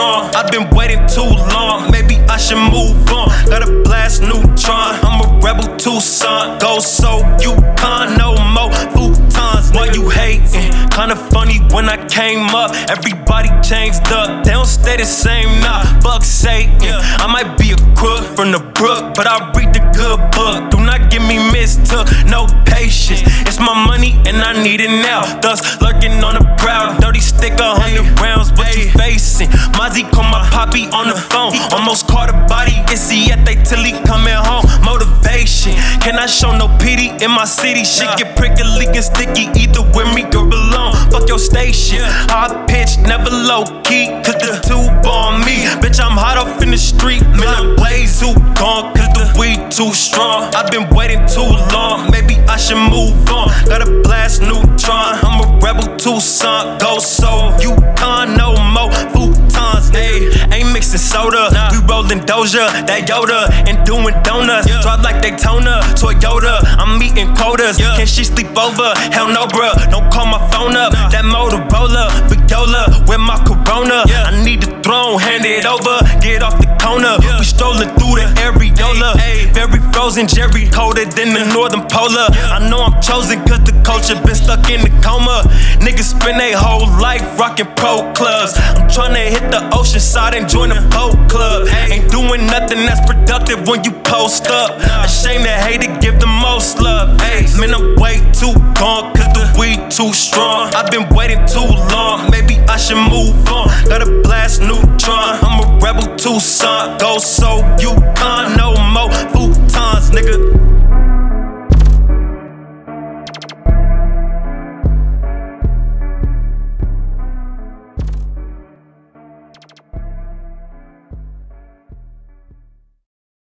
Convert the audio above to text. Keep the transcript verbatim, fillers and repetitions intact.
strong. I've been waiting too long, maybe I should move on. Gotta blast neutron, I'm a rebel Tucson. Go so you can't no more futons. Why you hating? Kinda funny when I came up, everybody changed up. They don't stay the same now, fuck Satan. I might be a crook from the brook, but I read the good book. Do not get me mistook, no patience. It's my money and I need it now. Thus lurking on the proud, dirty stick, a hundred rounds. What you facing? Mozzie called my poppy on the phone. Almost caught a body, it's they till he coming home. Motivation, can I show no pity in my city? Shit get prickly and sticky, either with me or alone. Fuck your station, high pitch, never low key, cause the tube on me. Bitch, I'm hot off in the street, man, I'm blaze who gone, cause the weed too strong. I've been waiting too long, maybe I should move on. Gotta blast neutron, I'm a rebel Tucson. Go so you can't no more futons, ayy. Ain't mixing soda, we rollin' Doja, that Yoda, and doing donuts. Drive like Daytona, Toyota, I'm meeting quotas. Can she sleep over? Hell no, bruh, don't call my phone up. That Motorola, Viola, with my Corona. I need the throne, hand it over, get off the corner. We strolling through the areola, very frozen, Jerry, colder than the northern polar. I know I'm chosen cause the culture been stuck in the coma. Niggas spend their whole life rocking pro clubs. I'm tryna hit the ocean side and join a boat club. Ain't doing nothing that's productive when you post up. Ashamed to hate to give the most love. Ay, man, I'm way too gone cause the weed too strong. I've been waiting too long, maybe I should move on. Gotta blast neutron, I'm a rebel Tucson. Go so